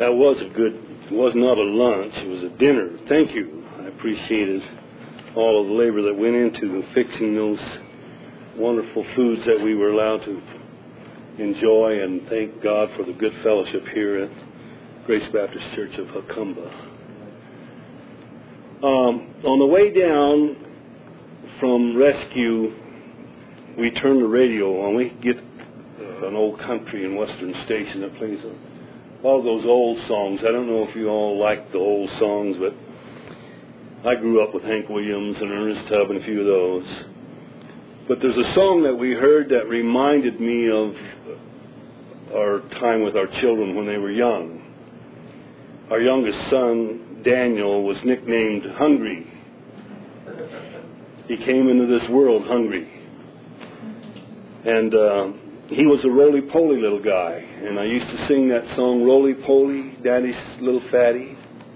That was not a lunch, it was a dinner. Thank you. I appreciated all of the labor that went into fixing those wonderful foods that we were allowed to enjoy, and thank God for the good fellowship here at Grace Baptist Church of Hukumba. On the way down from rescue, we turn the radio on. We get an old country and western station that plays all those old songs. I don't know if you all like the old songs, but I grew up with Hank Williams and Ernest Tubb and a few of those. But there's a song that we heard that reminded me of our time with our children when they were young. Our youngest son, Daniel, was nicknamed Hungry. He came into this world hungry. And he was a roly-poly little guy. And I used to sing that song, Roly-Poly, Daddy's Little Fatty.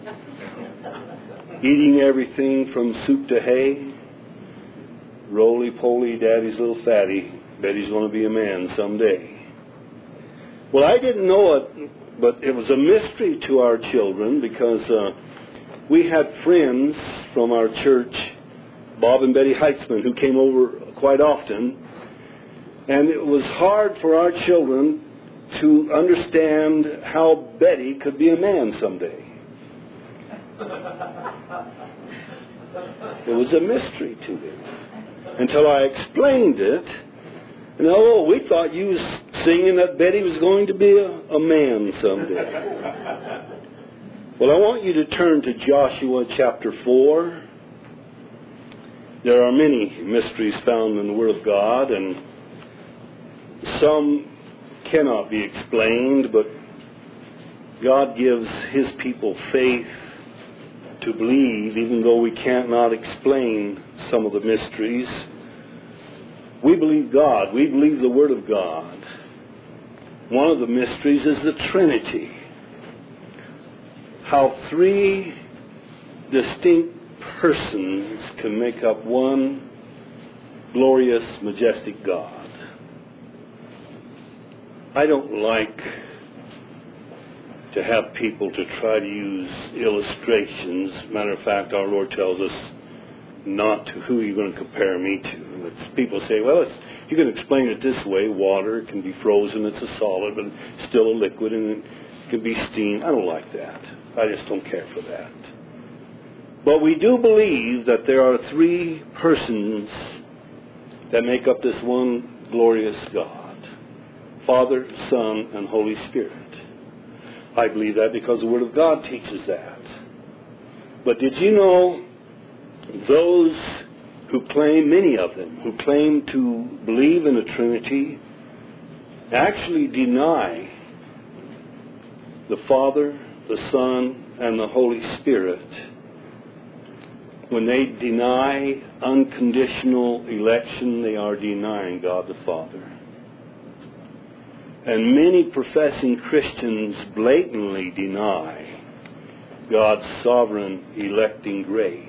Eating everything from soup to hay. Roly-poly, Daddy's little fatty. Bet he's going to be a man someday. Well, I didn't know it, but it was a mystery to our children because we had friends from our church, Bob and Betty Heitzman, who came over quite often. And it was hard for our children to understand how Betty could be a man someday. It was a mystery to them until I explained it. And we thought you was singing that Betty was going to be a man someday. Well, I want you to turn to Joshua chapter 4. There are many mysteries found in the Word of God, and some cannot be explained, but God gives His people faith to believe, even though we cannot explain some of the mysteries. We believe God. We believe the Word of God. One of the mysteries is the Trinity. How three distinct persons can make up one glorious, majestic God. I don't like to have people to try to use illustrations. Matter of fact, our Lord tells us not to. Who are you going to compare me to? People say, well, you can explain it this way. Water can be frozen, it's a solid, but it's still a liquid, and it can be steam. I don't like that. I just don't care for that. But we do believe that there are three persons that make up this one glorious God. Father, Son, and Holy Spirit. I believe that because the Word of God teaches that. But did you know those who claim, many of them, who claim to believe in the Trinity, actually deny the Father, the Son, and the Holy Spirit when they deny unconditional election? They are denying God the Father. And many professing Christians blatantly deny God's sovereign electing grace.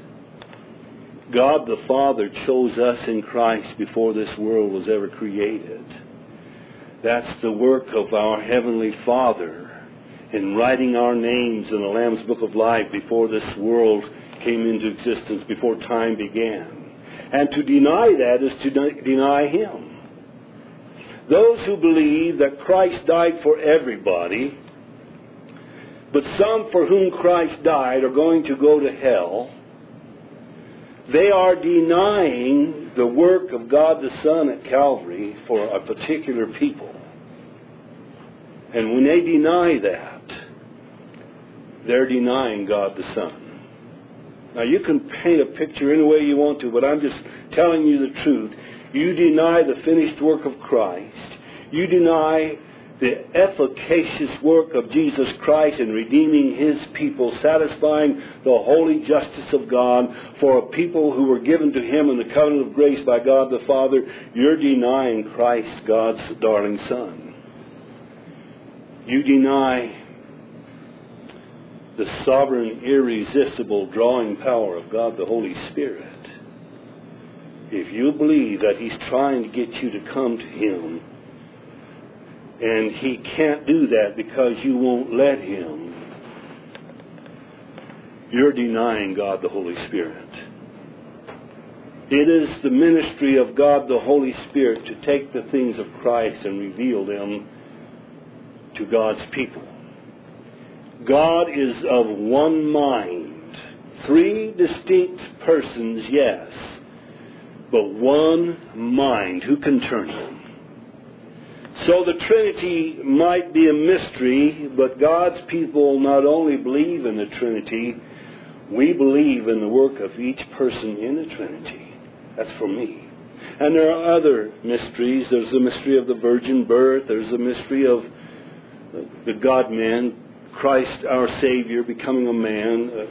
God the Father chose us in Christ before this world was ever created. That's the work of our Heavenly Father in writing our names in the Lamb's Book of Life before this world came into existence, before time began. And to deny that is to deny Him. Those who believe that Christ died for everybody, but some for whom Christ died are going to go to hell, they are denying the work of God the Son at Calvary for a particular people. And when they deny that, they're denying God the Son. Now, you can paint a picture any way you want to, but I'm just telling you the truth. You deny the finished work of Christ. You deny the efficacious work of Jesus Christ in redeeming His people, satisfying the holy justice of God for a people who were given to Him in the covenant of grace by God the Father. You're denying Christ, God's darling Son. You deny the sovereign, irresistible drawing power of God the Holy Spirit. If you believe that He's trying to get you to come to Him And He can't do that because you won't let Him. You're denying God the Holy Spirit. It is the ministry of God the Holy Spirit to take the things of Christ and reveal them to God's people. God is of one mind. 3 distinct persons, yes, but one mind. Who can turn them? So the Trinity might be a mystery, but God's people not only believe in the Trinity, we believe in the work of each person in the Trinity. That's for me. And there are other mysteries. There's the mystery of the virgin birth. There's the mystery of the God-man, Christ our Savior, becoming a man.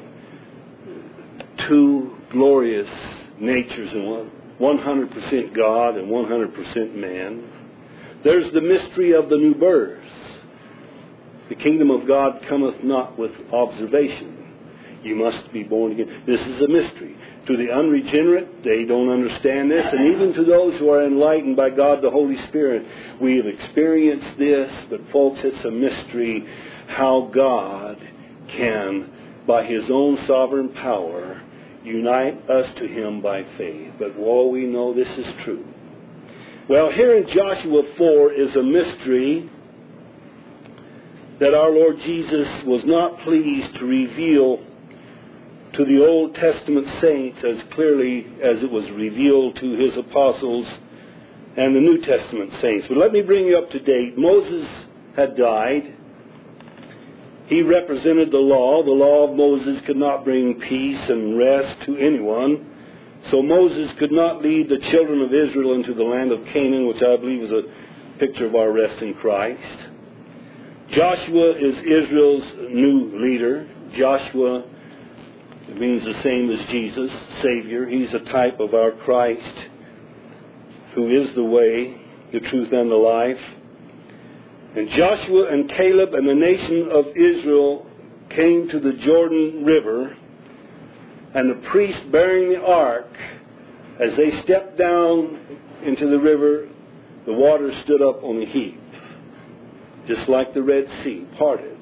2 glorious natures in one. 100% God and 100% man. There's the mystery of the new birth. The kingdom of God cometh not with observation. You must be born again. This is a mystery. To the unregenerate, they don't understand this. And even to those who are enlightened by God the Holy Spirit, we have experienced this. But folks, it's a mystery how God can, by His own sovereign power, unite us to Him by faith. But all we know this is true. Well, here in Joshua 4 is a mystery that our Lord Jesus was not pleased to reveal to the Old Testament saints as clearly as it was revealed to His apostles and the New Testament saints. But let me bring you up to date. Moses had died. He represented the law. The law of Moses could not bring peace and rest to anyone. So Moses could not lead the children of Israel into the land of Canaan, which I believe is a picture of our rest in Christ. Joshua is Israel's new leader. Joshua, it means the same as Jesus, Savior. He's a type of our Christ, who is the way, the truth, and the life. And Joshua and Caleb and the nation of Israel came to the Jordan River, and the priest bearing the ark, as they stepped down into the river, the water stood up on a heap, just like the Red Sea parted.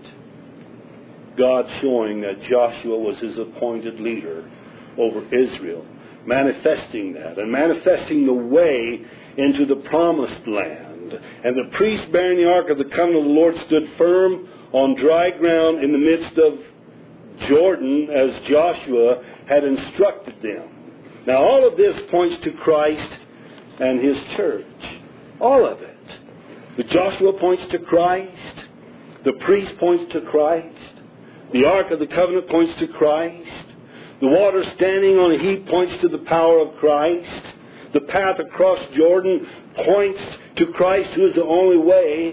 God showing that Joshua was His appointed leader over Israel, manifesting that, and manifesting the way into the promised land. And the priest bearing the ark of the covenant of the Lord stood firm on dry ground in the midst of Jordan, as Joshua had instructed them. Now all of this points to Christ and His church. All of it. The Joshua points to Christ. The priest points to Christ. The Ark of the Covenant points to Christ. The water standing on a heap points to the power of Christ. The path across Jordan points to Christ, who is the only way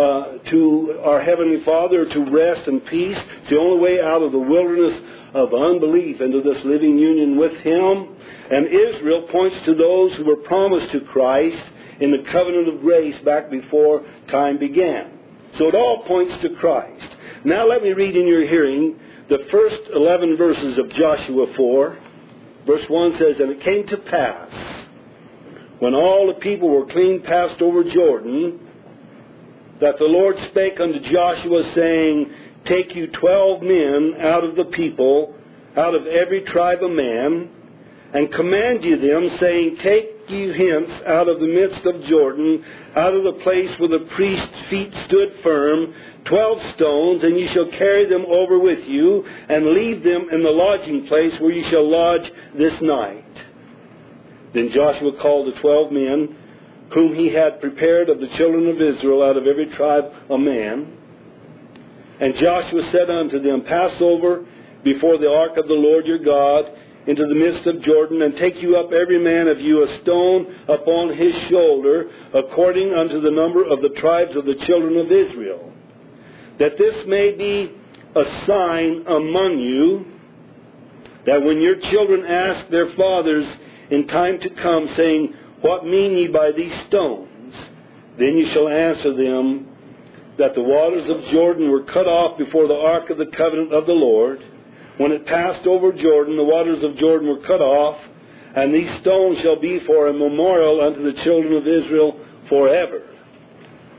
to our Heavenly Father, to rest and peace. It's the only way out of the wilderness of unbelief into this living union with Him. And Israel points to those who were promised to Christ in the covenant of grace back before time began. So it all points to Christ. Now let me read in your hearing the first 11 verses of Joshua 4. Verse 1 says, "And it came to pass, when all the people were clean passed over Jordan, that the Lord spake unto Joshua, saying, Take you 12 men out of the people, out of every tribe of man, and command you them, saying, Take you hence out of the midst of Jordan, out of the place where the priest's feet stood firm, 12 stones, and ye shall carry them over with you, and leave them in the lodging place where ye shall lodge this night. Then Joshua called the 12 men, whom he had prepared of the children of Israel, out of every tribe a man. And Joshua said unto them, Pass over before the ark of the Lord your God into the midst of Jordan, and take you up every man of you a stone upon his shoulder, according unto the number of the tribes of the children of Israel, that this may be a sign among you, that when your children ask their fathers in time to come, saying, What mean ye by these stones? Then you shall answer them, that the waters of Jordan were cut off before the ark of the covenant of the Lord. When it passed over Jordan, the waters of Jordan were cut off, and these stones shall be for a memorial unto the children of Israel forever.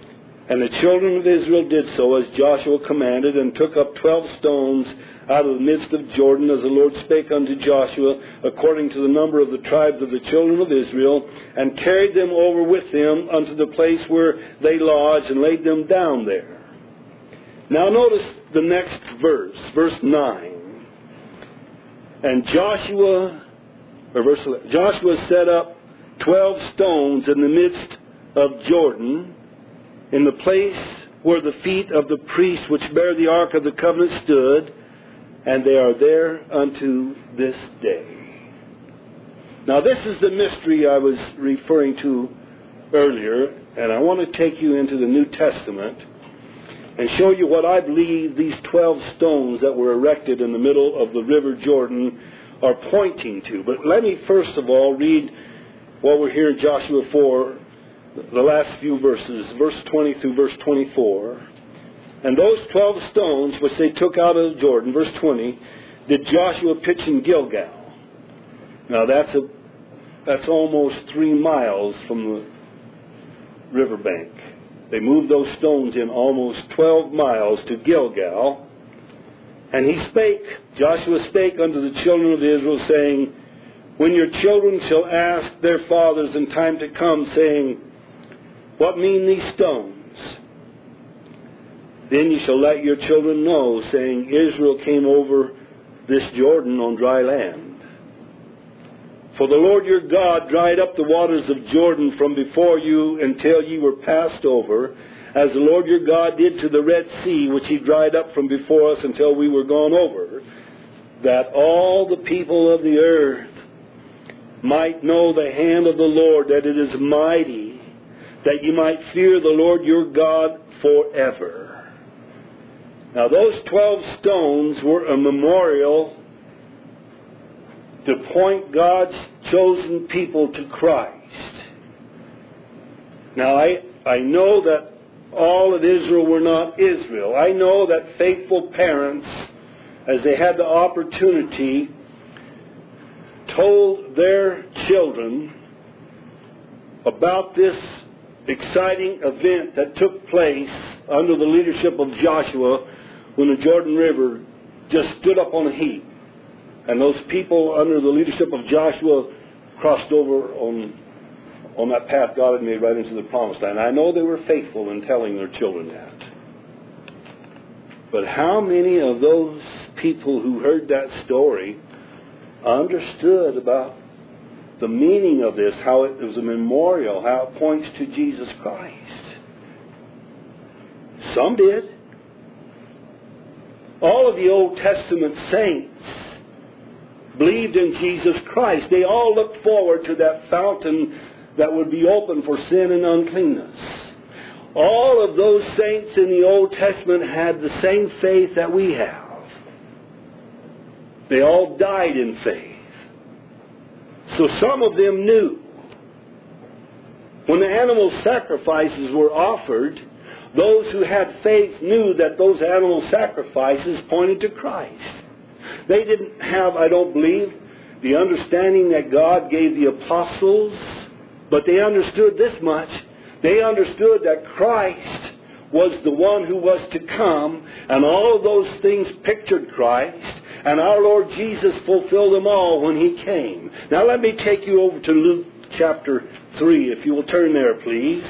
And the children of Israel did so as Joshua commanded, and took up 12 stones out of the midst of Jordan, as the Lord spake unto Joshua, according to the number of the tribes of the children of Israel, and carried them over with them unto the place where they lodged, and laid them down there. Now notice the next verse, verse 9. And Joshua set up 12 stones in the midst of Jordan, in the place where the feet of the priests which bear the ark of the covenant stood, and they are there unto this day. Now this is the mystery I was referring to earlier, and I want to take you into the New Testament and show you what I believe these 12 stones that were erected in the middle of the river Jordan are pointing to. But let me first of all read what we're here in Joshua 4, the last few verses, verse 20 through verse 24. And those 12 stones which they took out of Jordan, verse 20, did Joshua pitch in Gilgal. Now that's almost 3 miles from the riverbank. They moved those stones in almost 12 miles to Gilgal. And Joshua spake unto the children of Israel, saying, when your children shall ask their fathers in time to come, saying, what mean these stones? Then you shall let your children know, saying, Israel came over this Jordan on dry land. For the Lord your God dried up the waters of Jordan from before you until ye were passed over, as the Lord your God did to the Red Sea, which he dried up from before us until we were gone over, that all the people of the earth might know the hand of the Lord, that it is mighty, that you might fear the Lord your God forever. Now those 12 stones were a memorial to point God's chosen people to Christ. Now I know that all of Israel were not Israel. I know that faithful parents, as they had the opportunity, told their children about this exciting event that took place under the leadership of Joshua when the Jordan River just stood up on a heap. And those people under the leadership of Joshua crossed over on that path God had made right into the promised land. I know they were faithful in telling their children that. But how many of those people who heard that story understood about the meaning of this, how it was a memorial, how it points to Jesus Christ? Some did. All of the Old Testament saints believed in Jesus Christ. They all looked forward to that fountain that would be open for sin and uncleanness. All of those saints in the Old Testament had the same faith that we have. They all died in faith. So some of them knew. When the animal sacrifices were offered, those who had faith knew that those animal sacrifices pointed to Christ. They didn't have, I don't believe, the understanding that God gave the apostles, but they understood this much. They understood that Christ was the one who was to come, and all of those things pictured Christ, and our Lord Jesus fulfilled them all when He came. Now let me take you over to Luke chapter 3, if you will turn there, please.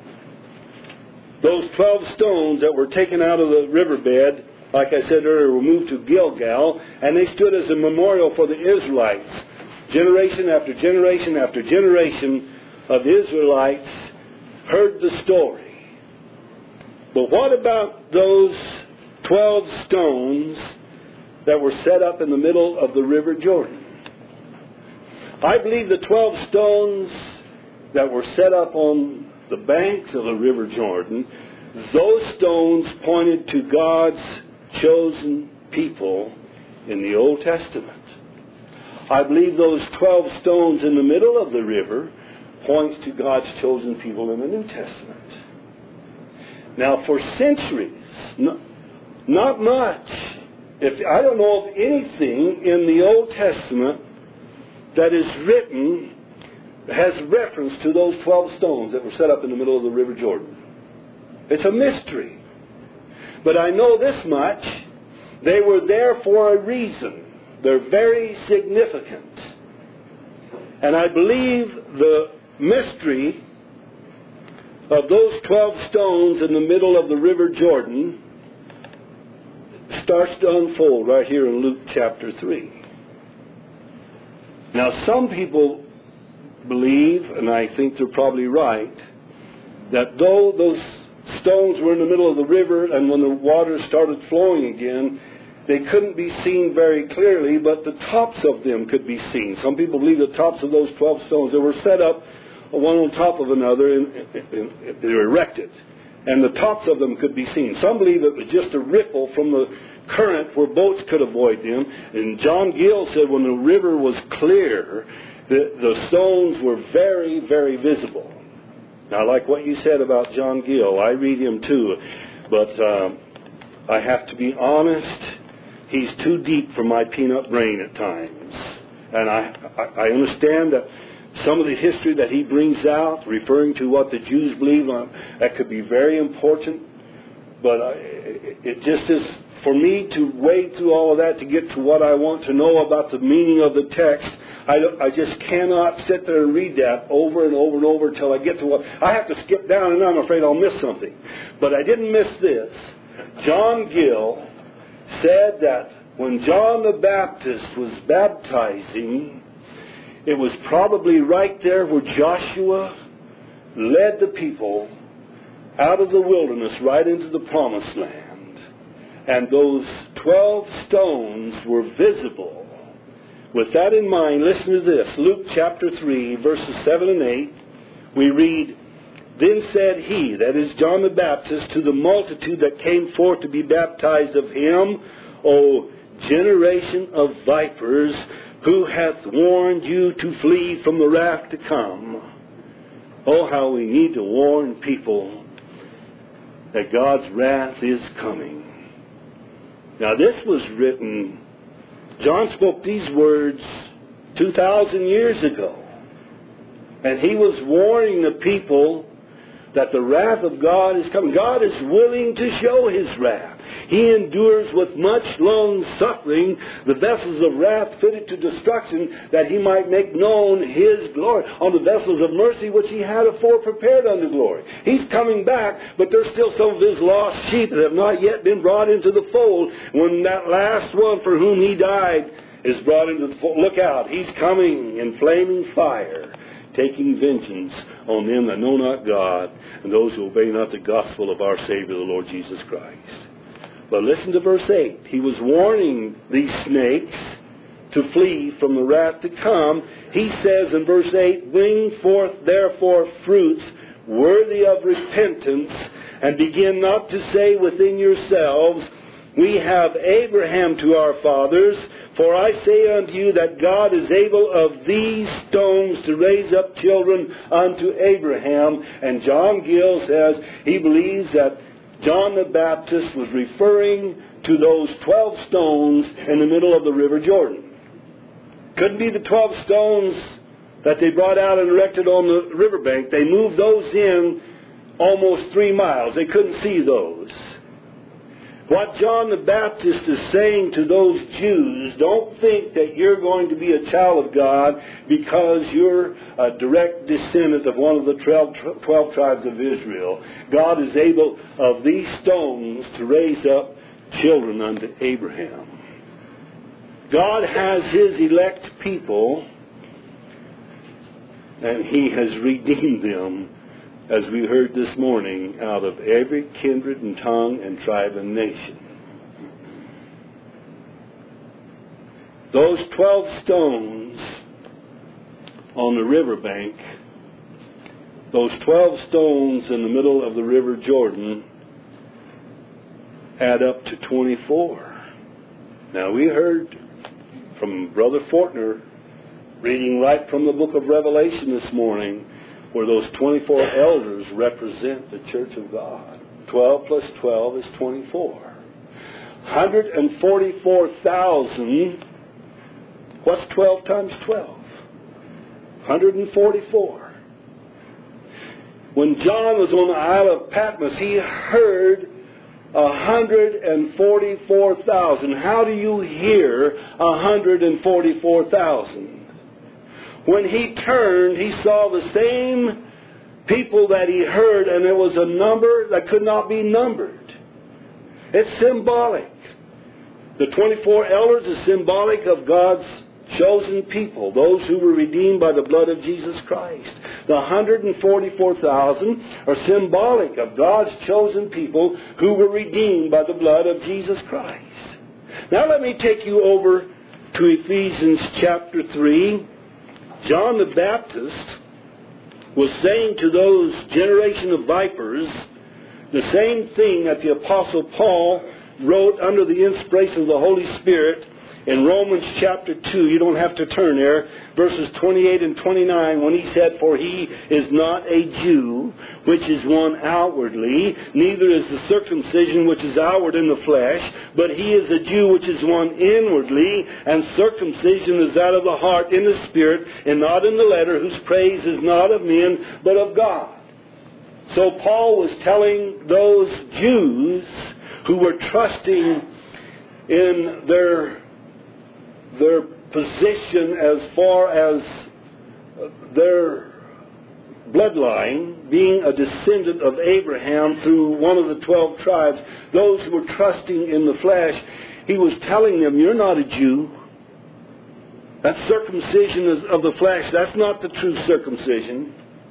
Those 12 stones that were taken out of the riverbed, like I said earlier, were moved to Gilgal, and they stood as a memorial for the Israelites. Generation after generation after generation of Israelites heard the story. But what about those 12 stones that were set up in the middle of the river Jordan? I believe the 12 stones that were set up on the banks of the river Jordan, those stones pointed to God's chosen people in the Old Testament. I believe those 12 stones in the middle of the river points to God's chosen people in the New Testament. Now, for centuries, not much, I don't know of anything in the Old Testament that is written has reference to those 12 stones that were set up in the middle of the river Jordan. It's a mystery. But I know this much. They were there for a reason. They're very significant. And I believe the mystery of those 12 stones in the middle of the River Jordan starts to unfold right here in Luke chapter 3. Now, some people believe, and I think they're probably right, that though those stones were in the middle of the river, and when the water started flowing again, they couldn't be seen very clearly, but the tops of them could be seen. Some people believe the tops of those 12 stones, they were set up one on top of another, and they were erected, and the tops of them could be seen. Some believe it was just a ripple from the current where boats could avoid them. And John Gill said when the river was clear, the stones were very, very visible. Now, like what you said about John Gill, I read him too, but I have to be honest, he's too deep for my peanut brain at times. And I understand that some of the history that he brings out, referring to what the Jews believe, that could be very important. But it just is, for me to wade through all of that to get to what I want to know about the meaning of the text, I just cannot sit there and read that over and over and over until I get to what... I have to skip down, and I'm afraid I'll miss something. But I didn't miss this. John Gill said that when John the Baptist was baptizing, it was probably right there where Joshua led the people out of the wilderness right into the promised land. And those 12 stones were visible. With that in mind, listen to this. Luke chapter 3, verses 7 and 8, we read, "Then said he," that is John the Baptist, "to the multitude that came forth to be baptized of him, O generation of vipers, who hath warned you to flee from the wrath to come?" Oh, how we need to warn people that God's wrath is coming. Now, this was written, John spoke these words 2,000 years ago. And he was warning the people that the wrath of God is coming. God is willing to show his wrath. He endures with much long suffering the vessels of wrath fitted to destruction, that he might make known his glory on the vessels of mercy which he had afore prepared unto glory. He's coming back, but there's still some of his lost sheep that have not yet been brought into the fold. When that last one for whom he died is brought into the fold, look out, he's coming in flaming fire, taking vengeance on them that know not God and those who obey not the gospel of our Savior, the Lord Jesus Christ. But listen to verse 8. He was warning these snakes to flee from the wrath to come. He says in verse 8, "Bring forth therefore fruits worthy of repentance, and begin not to say within yourselves, We have Abraham to our fathers. For I say unto you that God is able of these stones to raise up children unto Abraham." And John Gill says he believes that John the Baptist was referring to those 12 stones in the middle of the River Jordan. Couldn't be the 12 stones that they brought out and erected on the riverbank. They moved those in almost 3 miles. They couldn't see those. What John the Baptist is saying to those Jews, don't think that you're going to be a child of God because you're a direct descendant of one of the 12 tribes of Israel. God is able of these stones to raise up children unto Abraham. God has his elect people, and he has redeemed them, as we heard this morning, out of every kindred and tongue and tribe and nation. Those 12 stones on the riverbank, those 12 stones in the middle of the River Jordan, add up to 24. Now, we heard from Brother Fortner, reading right from the book of Revelation this morning, where those 24 elders represent the church of God. 12 plus 12 is 24. 144,000. What's 12 times 12? 144. When John was on the Isle of Patmos, he heard 144,000. How do you hear 144,000? When he turned, he saw the same people that he heard, and there was a number that could not be numbered. It's symbolic. The 24 elders is symbolic of God's chosen people, those who were redeemed by the blood of Jesus Christ. The 144,000 are symbolic of God's chosen people who were redeemed by the blood of Jesus Christ. Now let me take you over to Ephesians chapter 3. John the Baptist was saying to those generation of vipers the same thing that the Apostle Paul wrote under the inspiration of the Holy Spirit in Romans chapter 2. You don't have to turn there. Verses 28 and 29, when he said, "For he is not a Jew, which is one outwardly, neither is the circumcision which is outward in the flesh, but he is a Jew which is one inwardly, and circumcision is that of the heart in the Spirit, and not in the letter, whose praise is not of men, but of God." So Paul was telling those Jews who were trusting in their position as far as their bloodline, being a descendant of Abraham through one of the 12 tribes, those who were trusting in the flesh, he was telling them, you're not a Jew. That circumcision of the flesh, that's not the true circumcision.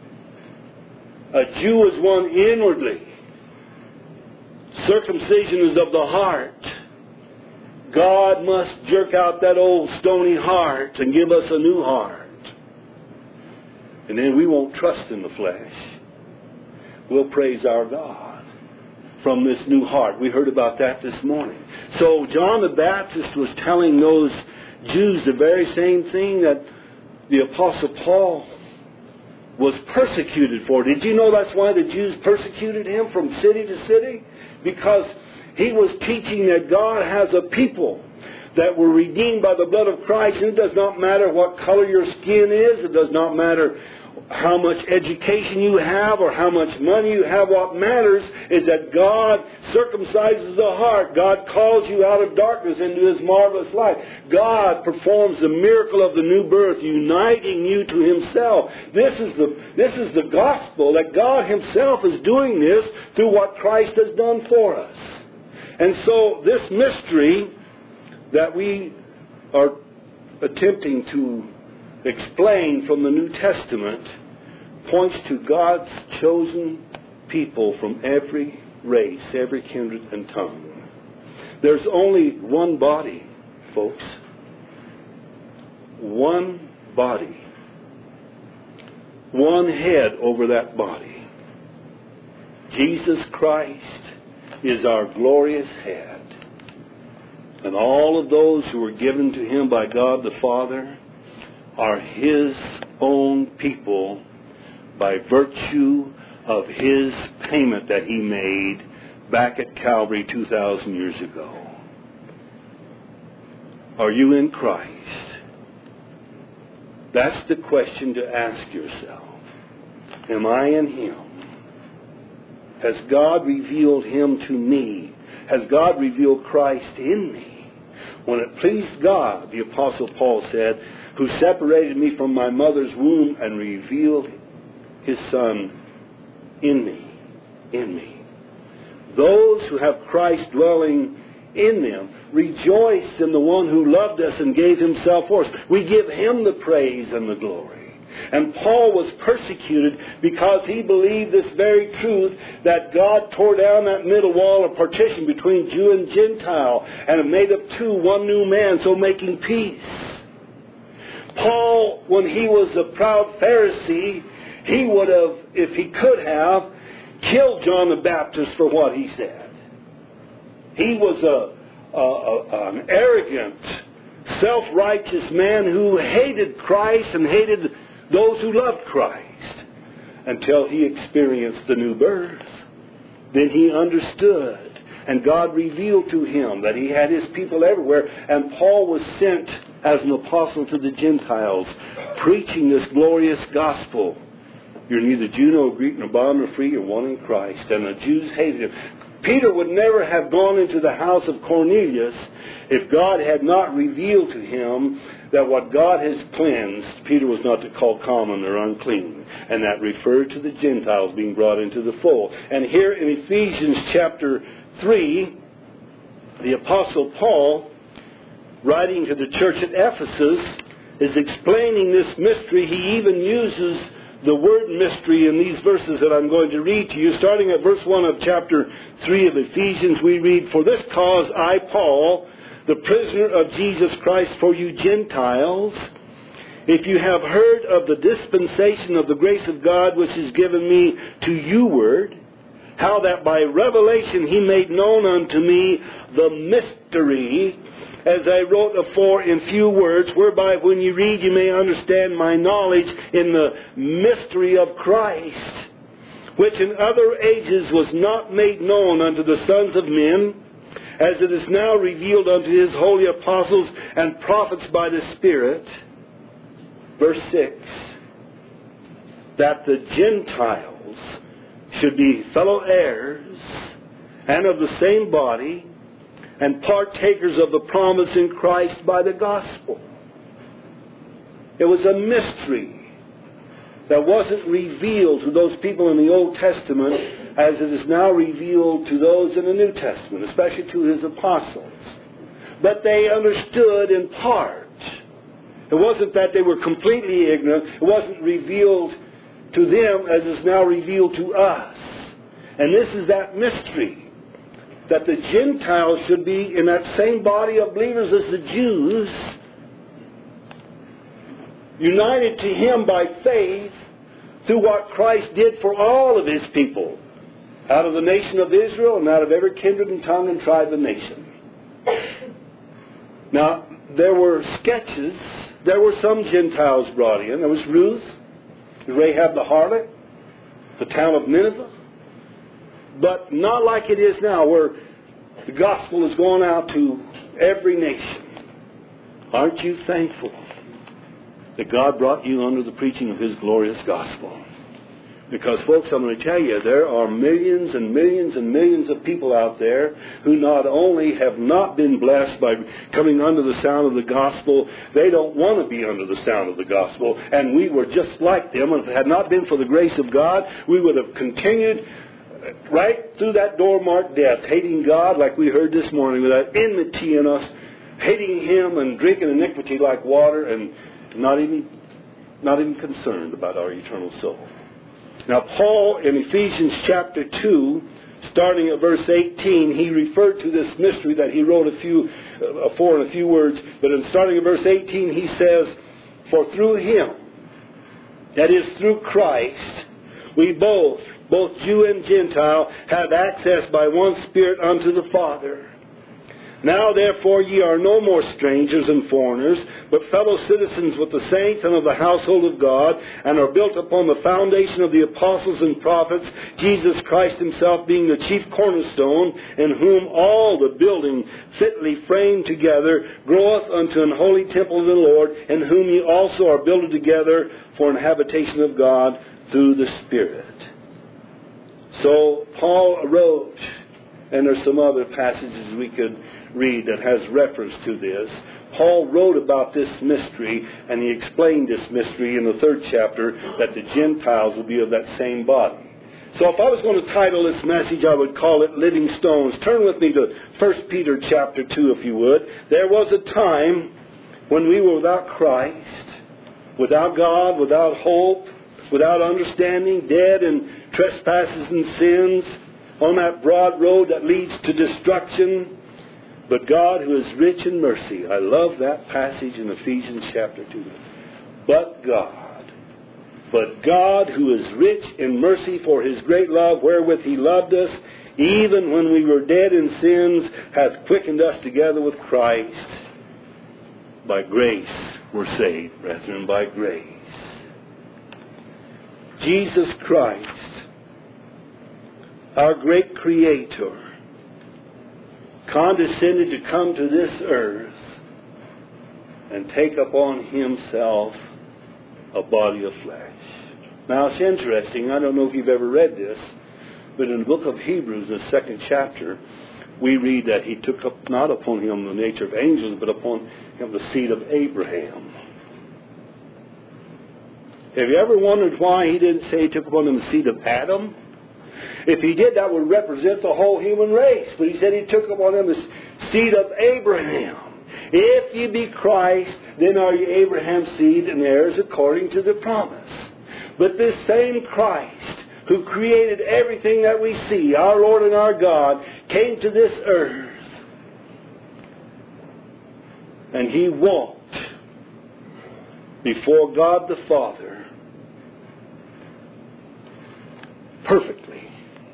A Jew is one inwardly. Circumcision is of the heart. God must jerk out that old stony heart and give us a new heart. And then we won't trust in the flesh. We'll praise our God from this new heart. We heard about that this morning. So John the Baptist was telling those Jews the very same thing that the Apostle Paul was persecuted for. Did you know that's why the Jews persecuted him from city to city? Because he was teaching that God has a people that were redeemed by the blood of Christ. And it does not matter what color your skin is. It does not matter how much education you have or how much money you have. What matters is that God circumcises the heart. God calls you out of darkness into His marvelous light. God performs the miracle of the new birth, uniting you to Himself. This is the gospel, that God Himself is doing this through what Christ has done for us. And so this mystery that we are attempting to explain from the New Testament points to God's chosen people from every race, every kindred and tongue. There's only one body, folks. One body. One head over that body. Jesus Christ is our glorious head. And all of those who were given to Him by God the Father are His own people by virtue of His payment that He made back at Calvary 2,000 years ago. Are you in Christ? That's the question to ask yourself. Am I in Him? Has God revealed Him to me? Has God revealed Christ in me? When it pleased God, the Apostle Paul said, who separated me from my mother's womb and revealed His Son in me. Those who have Christ dwelling in them rejoice in the one who loved us and gave Himself for us. We give Him the praise and the glory. And Paul was persecuted because he believed this very truth, that God tore down that middle wall of partition between Jew and Gentile and made of two one new man, so making peace. Paul, when he was a proud Pharisee, he would have, if he could have, killed John the Baptist for what he said. He was an arrogant, self-righteous man who hated Christ and hated those who loved Christ until he experienced the new birth. Then he understood, and God revealed to him that He had His people everywhere, and Paul was sent as an apostle to the Gentiles, preaching this glorious gospel You're neither Jew nor Greek nor bond nor free. You're one in Christ. And the Jews hated him. Peter would never have gone into the house of Cornelius if God had not revealed to him that what God has cleansed, Peter was not to call common or unclean. And that referred to the Gentiles being brought into the fold. And here in Ephesians chapter 3, the Apostle Paul, writing to the church at Ephesus, is explaining this mystery. He even uses the word mystery in these verses that I'm going to read to you. Starting at verse 1 of chapter 3 of Ephesians, we read, "For this cause I, Paul, the prisoner of Jesus Christ for you Gentiles, if you have heard of the dispensation of the grace of God which is given me to you word, how that by revelation he made known unto me the mystery, as I wrote afore in few words, whereby when you read you may understand my knowledge in the mystery of Christ, which in other ages was not made known unto the sons of men, as it is now revealed unto his holy apostles and prophets by the Spirit." Verse 6, "that the Gentiles should be fellow heirs and of the same body, and partakers of the promise in Christ by the gospel." It was a mystery that wasn't revealed to those people in the Old Testament as it is now revealed to those in the New Testament, especially to his apostles. But they understood in part. It wasn't that they were completely ignorant. It wasn't revealed to them as is now revealed to us. And this is that mystery, that the Gentiles should be in that same body of believers as the Jews, united to him by faith through what Christ did for all of his people, out of the nation of Israel and out of every kindred and tongue and tribe and nation. Now, there were sketches. There were some Gentiles brought in. There was Ruth, Rahab the harlot, the town of Nineveh. But not like it is now, where the gospel is going out to every nation. Aren't you thankful that God brought you under the preaching of his glorious gospel? Because, folks, I'm going to tell you, there are millions and millions and millions of people out there who not only have not been blessed by coming under the sound of the gospel, they don't want to be under the sound of the gospel. And we were just like them. And if it had not been for the grace of God, we would have continued right through that door marked death, hating God like we heard this morning, with that enmity in us, hating him and drinking iniquity like water, and not even concerned about our eternal soul. Now, Paul, in Ephesians chapter 2, starting at verse 18, he referred to this mystery that he wrote afore in a few words. But in starting at verse 18, he says, "For through him," that is, through Christ, we both Jew and Gentile, have access by one Spirit unto the Father. Now therefore ye are no more strangers and foreigners, but fellow citizens with the saints and of the household of God, and are built upon the foundation of the apostles and prophets, Jesus Christ himself being the chief cornerstone, in whom all the building fitly framed together groweth unto an holy temple of the Lord, in whom ye also are builded together for an habitation of God through the Spirit. So Paul wrote, and there's some other passages we could read that has reference to this. Paul wrote about this mystery, and he explained this mystery in the 3rd chapter, that the Gentiles will be of that same body. So if I was going to title this message, I would call it Living Stones. Turn with me to 1 Peter chapter 2, if you would. There was a time when we were without Christ, without God, without hope, without understanding, dead in trespasses and sins, on that broad road that leads to destruction. But God, who is rich in mercy, I love that passage in Ephesians chapter 2. But God, who is rich in mercy for his great love, wherewith he loved us, even when we were dead in sins, hath quickened us together with Christ. By grace we're saved, brethren, by grace. Jesus Christ, our great Creator, condescended to come to this earth and take upon himself a body of flesh. Now it's interesting. I don't know if you've ever read this, but in the book of Hebrews, the 2nd chapter, we read that he took up not upon him the nature of angels, but upon him the seed of Abraham. Have you ever wondered why he didn't say he took upon him the seed of Adam? If he did, that would represent the whole human race. But he said he took upon him the seed of Abraham. If ye be Christ, then are ye Abraham's seed and heirs according to the promise. But this same Christ, who created everything that we see, our Lord and our God, came to this earth. And he walked before God the Father perfectly.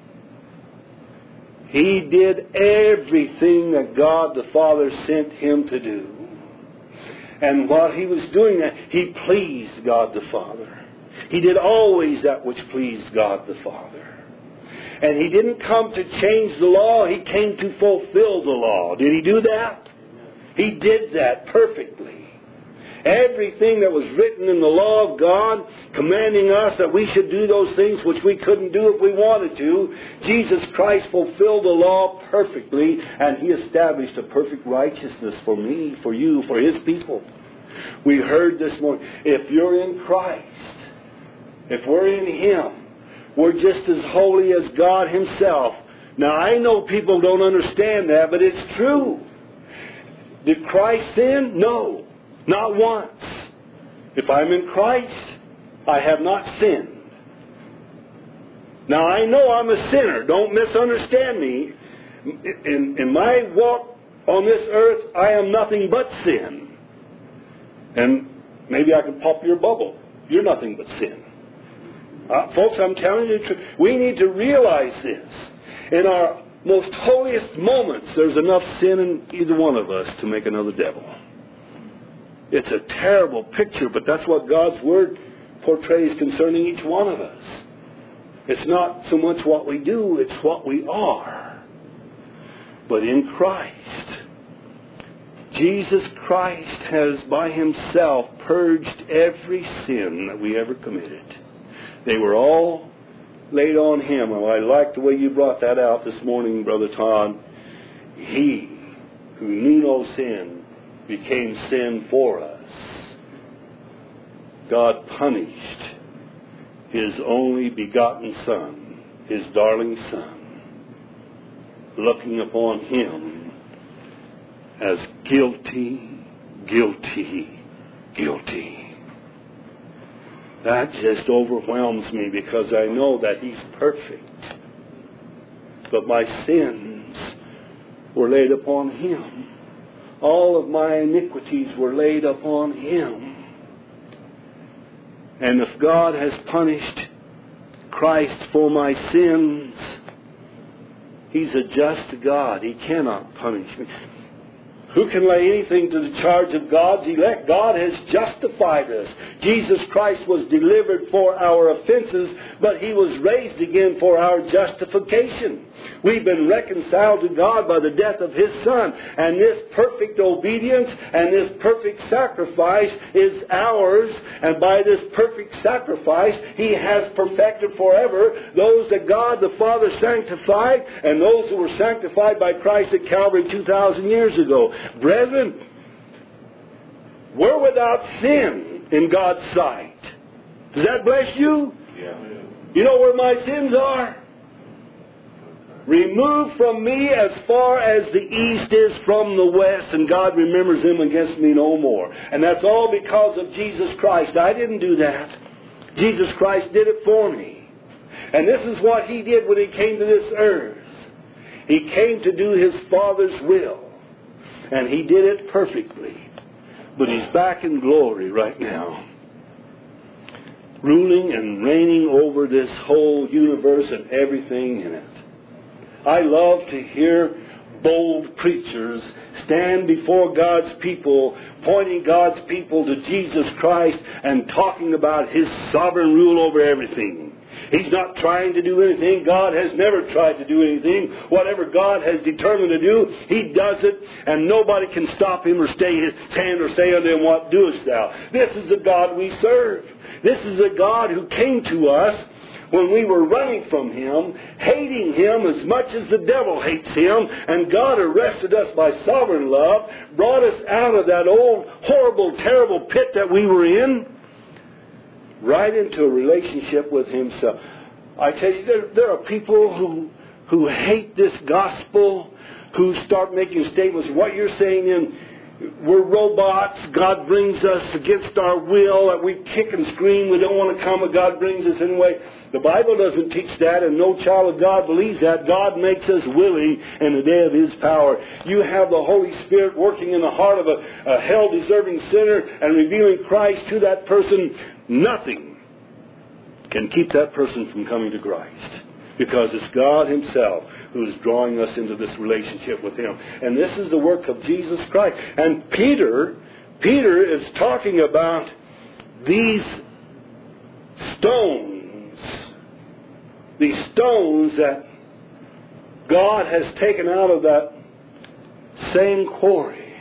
He did everything that God the Father sent him to do. And while he was doing that, he pleased God the Father. He did always that which pleased God the Father. And he didn't come to change the law, he came to fulfill the law. Did he do that? He did that perfectly. Everything that was written in the law of God, commanding us that we should do those things which we couldn't do if we wanted to, Jesus Christ fulfilled the law perfectly, and he established a perfect righteousness for me, for you, for his people. We heard this morning, if you're in Christ, if we're in him, we're just as holy as God himself. Now, I know people don't understand that, but it's true. Did Christ sin? No. Not once. If I'm in Christ, I have not sinned. Now, I know I'm a sinner. Don't misunderstand me. In my walk on this earth, I am nothing but sin. And maybe I can pop your bubble. You're nothing but sin. Folks, I'm telling you the truth. We need to realize this. In our most holiest moments, there's enough sin in either one of us to make another devil. It's a terrible picture, but that's what God's Word portrays concerning each one of us. It's not so much what we do, it's what we are. But in Christ, Jesus Christ has by himself purged every sin that we ever committed. They were all laid on him. And I like the way you brought that out this morning, Brother Todd. He who knew no sin became sin for us. God punished his only begotten Son, his darling Son, looking upon him as guilty, guilty, guilty. That just overwhelms me because I know that he's perfect. But my sins were laid upon him. All of my iniquities were laid upon him. And if God has punished Christ for my sins, he's a just God. He cannot punish me. Who can lay anything to the charge of God's elect? God has justified us. Jesus Christ was delivered for our offenses, but he was raised again for our justification. We've been reconciled to God by the death of his Son. And this perfect obedience and this perfect sacrifice is ours. And by this perfect sacrifice, he has perfected forever those that God the Father sanctified and those who were sanctified by Christ at Calvary 2,000 years ago. Brethren, we're without sin in God's sight. Does that bless you? Yeah. You know where my sins are? Removed from me as far as the east is from the west, and God remembers them against me no more. And that's all because of Jesus Christ. I didn't do that. Jesus Christ did it for me. And this is what he did when he came to this earth. He came to do his Father's will. And he did it perfectly. But he's back in glory right now, ruling and reigning over this whole universe and everything in it. I love to hear bold preachers stand before God's people, pointing God's people to Jesus Christ and talking about his sovereign rule over everything. He's not trying to do anything. God has never tried to do anything. Whatever God has determined to do, He does it, and nobody can stop Him or stay His hand or say unto Him, what doest thou? This is the God we serve. This is the God who came to us when we were running from Him, hating Him as much as the devil hates Him, and God arrested us by sovereign love, brought us out of that old, horrible, terrible pit that we were in, right into a relationship with Himself. I tell you, there are people who hate this gospel, who start making statements. What you're saying we're robots. God brings us against our will, that we kick and scream. We don't want to come, but God brings us anyway. The Bible doesn't teach that, and no child of God believes that. God makes us willing in the day of His power. You have the Holy Spirit working in the heart of a hell-deserving sinner and revealing Christ to that person. Nothing can keep that person from coming to Christ, because it's God Himself who is drawing us into this relationship with Him. And this is the work of Jesus Christ. And Peter is talking about these stones that God has taken out of that same quarry.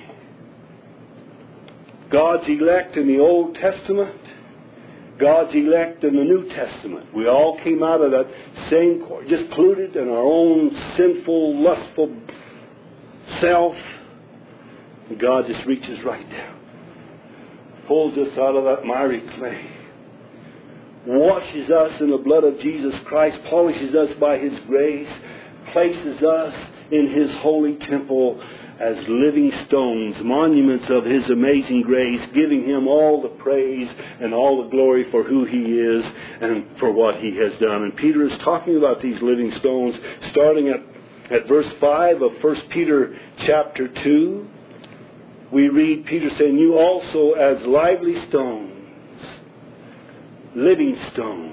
God's elect in the Old Testament, God's elect in the New Testament. We all came out of that same quarry, just polluted in our own sinful, lustful self. And God just reaches right down, pulls us out of that miry clay, washes us in the blood of Jesus Christ, polishes us by His grace, places us in His holy temple as living stones, monuments of His amazing grace, giving Him all the praise and all the glory for who He is and for what He has done. And Peter is talking about these living stones, starting at verse 5 of 1 Peter chapter 2. We read Peter saying, you also as lively stones, living stones.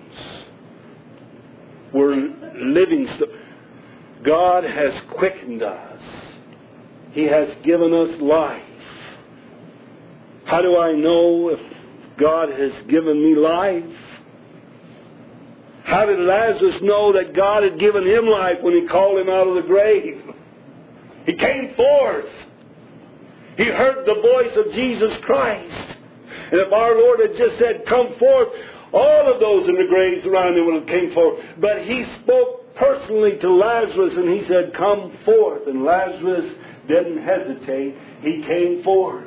We're living stones. God has quickened us. He has given us life. How do I know if God has given me life? How did Lazarus know that God had given him life when He called him out of the grave? He came forth. He heard the voice of Jesus Christ. And if our Lord had just said, come forth, all of those in the graves around him would have came forth. But He spoke personally to Lazarus, and He said, come forth. And Lazarus didn't hesitate. He came forth.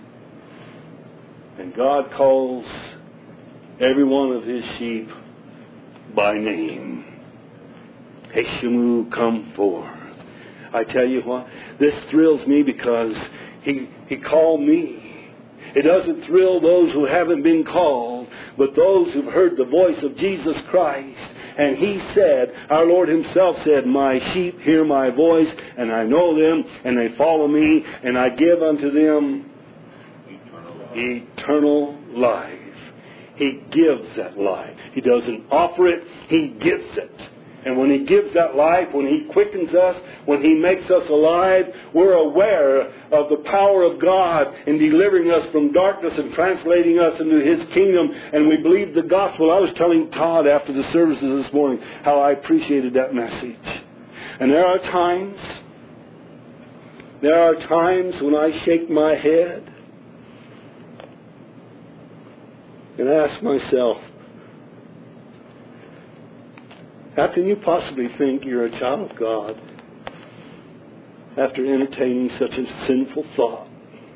And God calls every one of His sheep by name. Heshamu, come forth. I tell you what, this thrills me because He called me. It doesn't thrill those who haven't been called, but those who've heard the voice of Jesus Christ. And He said, our Lord Himself said, my sheep hear my voice, and I know them, and they follow me, and I give unto them eternal life. He gives that life. He doesn't offer it, He gives it. And when He gives that life, when He quickens us, when He makes us alive, we're aware of the power of God in delivering us from darkness and translating us into His kingdom. And we believe the gospel. I was telling Todd after the services this morning how I appreciated that message. And there are times when I shake my head and ask myself, how can you possibly think you're a child of God after entertaining such a sinful thought?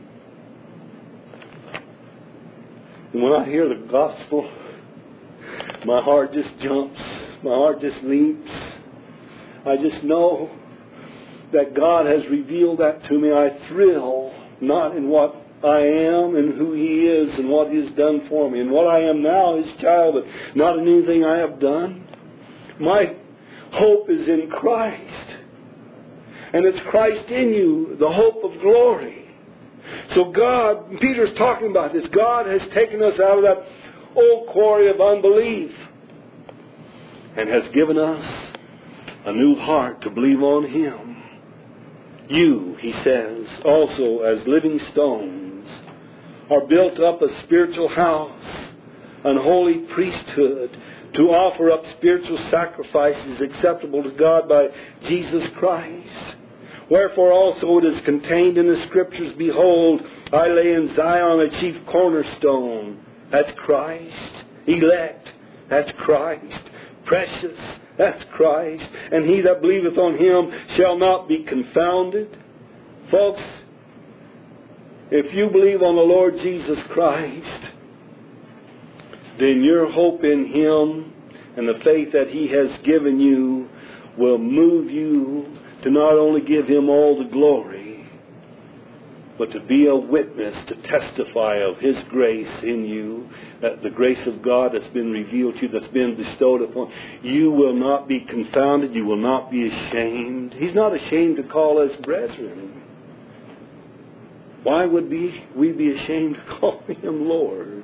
And when I hear the gospel, my heart just jumps. My heart just leaps. I just know that God has revealed that to me. I thrill not in what I am and who He is and what He has done for me. And what I am now, His child, but not in anything I have done. My hope is in Christ. And it's Christ in you, the hope of glory. So God, Peter's talking about this. God has taken us out of that old quarry of unbelief and has given us a new heart to believe on Him. You, He says, also as living stones are built up a spiritual house, an holy priesthood, to offer up spiritual sacrifices acceptable to God by Jesus Christ. Wherefore also it is contained in the Scriptures, Behold, I lay in Zion a chief cornerstone. That's Christ. Elect. That's Christ. Precious. That's Christ. And he that believeth on Him shall not be confounded. Folks, if you believe on the Lord Jesus Christ, then your hope in Him and the faith that He has given you will move you to not only give Him all the glory, but to be a witness, to testify of His grace in you, that the grace of God that's been revealed to you, that's been bestowed upon you. You will not be confounded. You will not be ashamed. He's not ashamed to call us brethren. Why would we be ashamed to call Him Lord?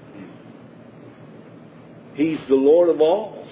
He's the Lord of all.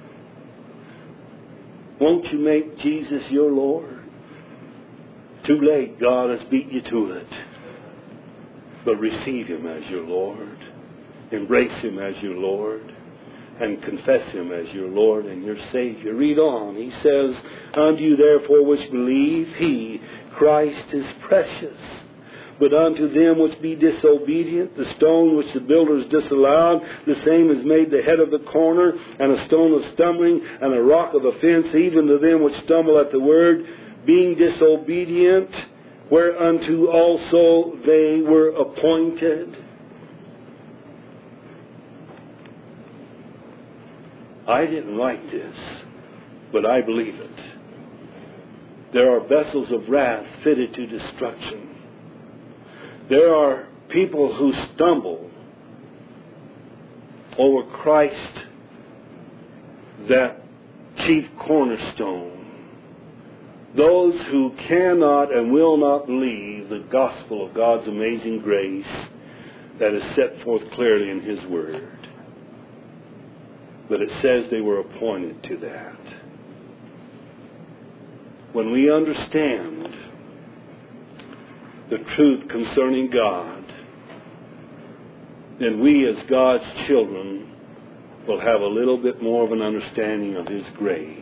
Won't you make Jesus your Lord? Too late, God has beat you to it. But receive Him as your Lord. Embrace Him as your Lord. And confess Him as your Lord and your Savior. Read on. He says, Unto you therefore which believe, He, Christ, is precious. But unto them which be disobedient, the stone which the builders disallowed, the same is made the head of the corner, and a stone of stumbling, and a rock of offense, even to them which stumble at the word, being disobedient, whereunto also they were appointed. I didn't write this, but I believe it. There are vessels of wrath fitted to destruction. There are people who stumble over Christ, that chief cornerstone. Those who cannot and will not believe the gospel of God's amazing grace that is set forth clearly in His Word. But it says they were appointed to that. When we understand the truth concerning God, then we as God's children will have a little bit more of an understanding of His grace.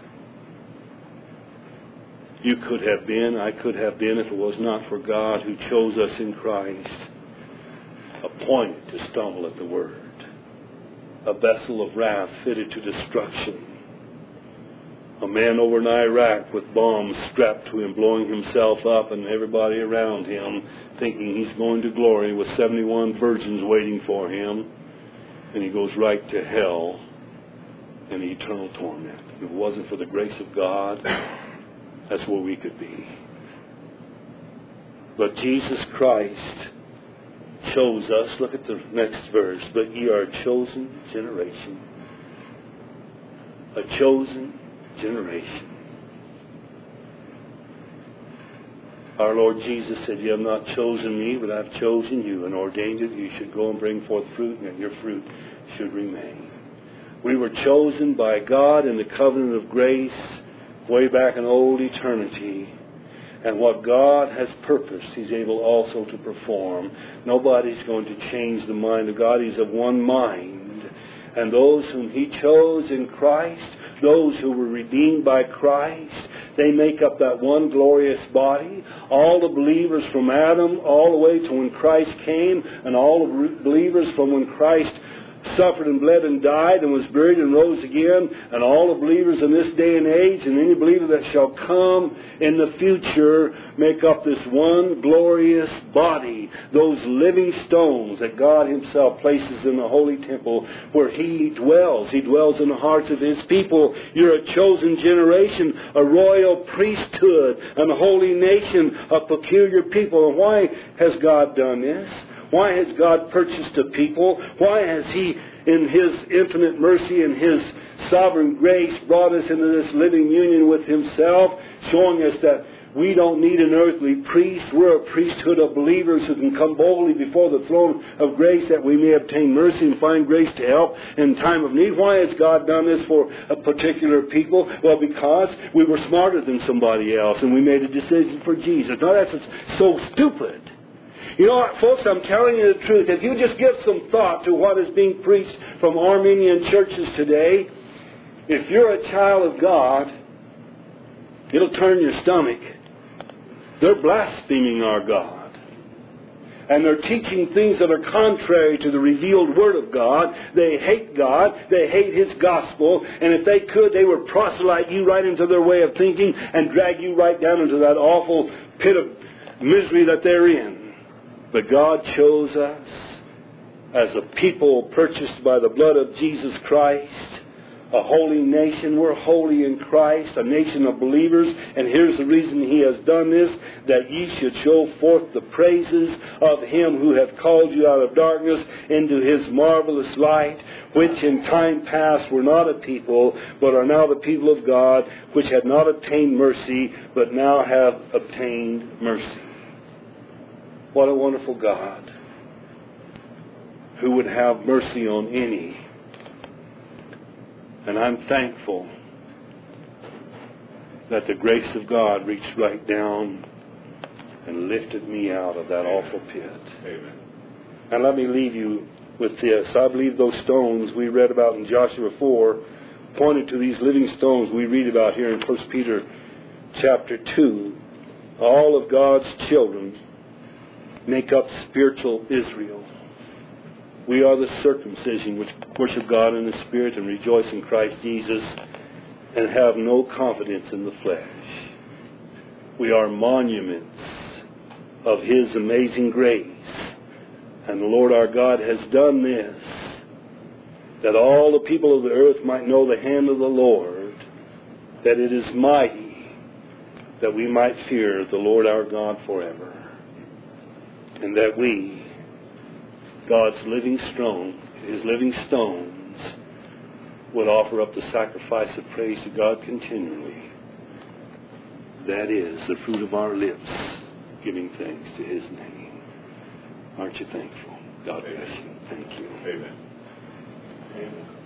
You could have been, I could have been, if it was not for God who chose us in Christ, appointed to stumble at the Word. A vessel of wrath fitted to destruction. A man over in Iraq with bombs strapped to him, blowing himself up, and everybody around him thinking he's going to glory with 71 virgins waiting for him. And he goes right to hell in eternal torment. If it wasn't for the grace of God, that's where we could be. But Jesus Christ chose us. Look at the next verse. But ye are a chosen generation. A chosen generation. Our Lord Jesus said, You have not chosen me, but I have chosen you and ordained it. You should go and bring forth fruit, and your fruit should remain. We were chosen by God in the covenant of grace way back in old eternity. And what God has purposed, He's able also to perform. Nobody's going to change the mind of God. He's of one mind. And those whom He chose in Christ, those who were redeemed by Christ, they make up that one glorious body. All the believers from Adam all the way to when Christ came, and all the believers from when Christ suffered and bled and died and was buried and rose again, and all the believers in this day and age, and any believer that shall come in the future, make up this one glorious body, those living stones that God Himself places in the holy temple where He dwells. He dwells in the hearts of His people. You're a chosen generation, a royal priesthood, and a holy nation, a peculiar people. And why has God done this? Why has God purchased a people? Why has He, in His infinite mercy and His sovereign grace, brought us into this living union with Himself, showing us that we don't need an earthly priest. We're a priesthood of believers who can come boldly before the throne of grace that we may obtain mercy and find grace to help in time of need. Why has God done this for a particular people? Well, because we were smarter than somebody else and we made a decision for Jesus. Now, that's so stupid. You know what, folks, I'm telling you the truth. If you just give some thought to what is being preached from Armenian churches today, if you're a child of God, it'll turn your stomach. They're blaspheming our God. And they're teaching things that are contrary to the revealed Word of God. They hate God. They hate His gospel. And if they could, they would proselyte you right into their way of thinking and drag you right down into that awful pit of misery that they're in. But God chose us as a people purchased by the blood of Jesus Christ, a holy nation. We're holy in Christ, a nation of believers. And here's the reason He has done this, that ye should show forth the praises of Him who hath called you out of darkness into His marvelous light, which in time past were not a people, but are now the people of God, which had not obtained mercy, but now have obtained mercy. What a wonderful God, who would have mercy on any. And I'm thankful that the grace of God reached right down and lifted me out of that awful pit. Amen. And let me leave you with this. I believe those stones we read about in Joshua 4 pointed to these living stones we read about here in 1 Peter chapter 2. All of God's children make up spiritual Israel. We are the circumcision which worship God in the Spirit and rejoice in Christ Jesus and have no confidence in the flesh. We are monuments of His amazing grace. And the Lord our God has done this, that all the people of the earth might know the hand of the Lord, that it is mighty, that we might fear the Lord our God forever. And that we, God's living stone, His living stones, would offer up the sacrifice of praise to God continually. That is the fruit of our lips, giving thanks to His name. Aren't you thankful? God bless you. Thank you. Amen. Amen.